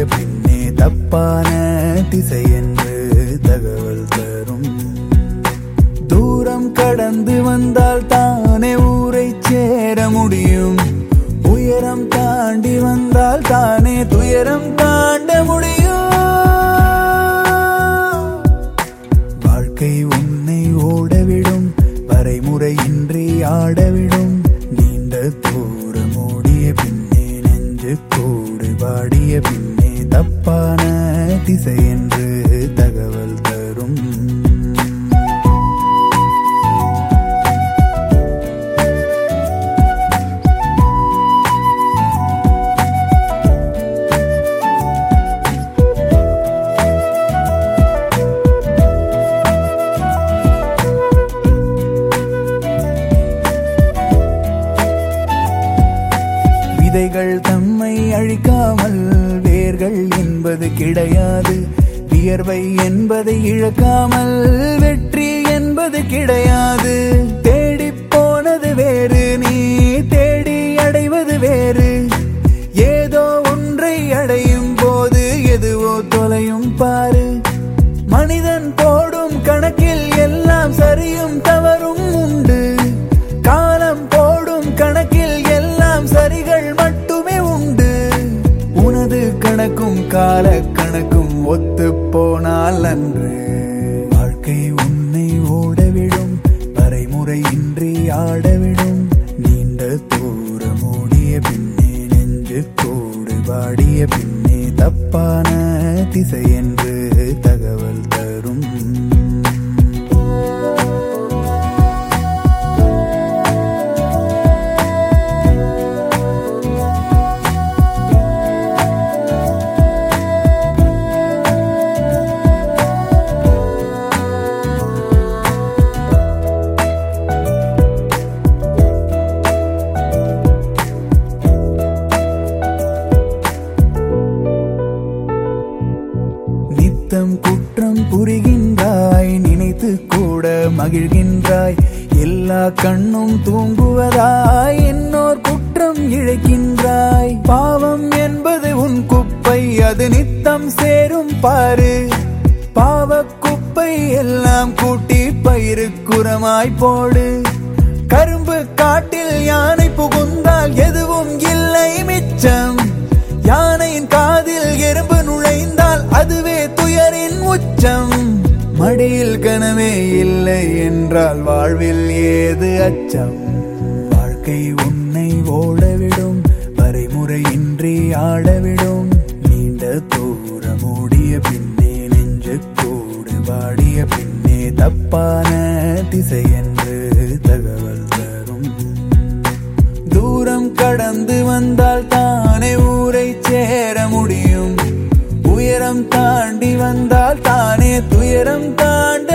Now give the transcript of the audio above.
பின்னே தப்பான திசை என்று தகவல் தரும். தூரம் கடந்து வந்தால் தானே ஊரை சேர முடியும். உயரம் தாண்டி வந்தால் தானே துயரம் தாண்ட முடியும். வாழ்க்கை உன்னை ஓடவிடும், வரைமுறையின்றி ஆடவிடும். நீண்ட தூரம் ஓடிய பின்னே நெஞ்சு கூடு பாடிய பின்னே தப்பான திசை என்று தகவல் தரும். விதைகள் தம்மை அழிக்காமல் வேர்கள் என்பது கிடையாது. வியர்வை என்பதை இழக்காமல் வெற்றி என்பது கிடையாது. தேடி போனது வேறு, நீ தேடி அடைவது வேறு. ஏதோ ஒன்றை அடையும் போது எதுவோ தொலையும் பாரு. மனிதன் போடும் கணக்கில் எல்லாம் சரியும் தவறும் உண்டு. காலம் போடும் கணக்கில் எல்லாம் சரிகள் மட்டுமே உண்டு. உனது கணக்கும் கால கணக்கும் ஒத்து போனால் அன்று வாழ்க்கை உன்னை ஓடவிடும், வரைமுறையின்றி ஆடவிடும். நீண்ட தூரம் ஓடிய பின்னே நெஞ்சு கூடு பாடிய பின்னே தப்பான திசை என்று தகவல் தரும். நித்தம் குற்றம் புரிகின்றாய், நினைத்து கூட மகிழ்கின்றாய். எல்லா கண்ணும் தூங்குவதாய் இன்னோர் குற்றம் இழைக்கின்றாய். பாவம் என்பது உன் குப்பை, அது நித்தம் சேரும் பாரு. பாவ குப்பை எல்லாம் கூட்டி பயிருக்குரமாய் போடு. கரும்பு காட்டில் யானை புகுந்தால் எதுவும் இல்லை மிச்சம். யானையின் காதில் எறும்பு நுழைந்தால் அதுவே துயரின் உச்சம். மடியில் கனவே இல்லை என்றால் வாழ்வில் ஏது அச்சம். வாழ்க்கை உன்னை ஓடவிடும், வரைமுறையின்றி ஆடவிடும். நீண்ட தூரம் ஓடிய பின்னே நெஞ்சு கூடு பாடிய பின்னே தப்பான திசை என்று தகவல் தரும். தூரம் கடந்து வந்தால் தானே ஊரை சேர முடியும். உயரம் தாண்டி வந்தால் தானே துயரம் தாண்ட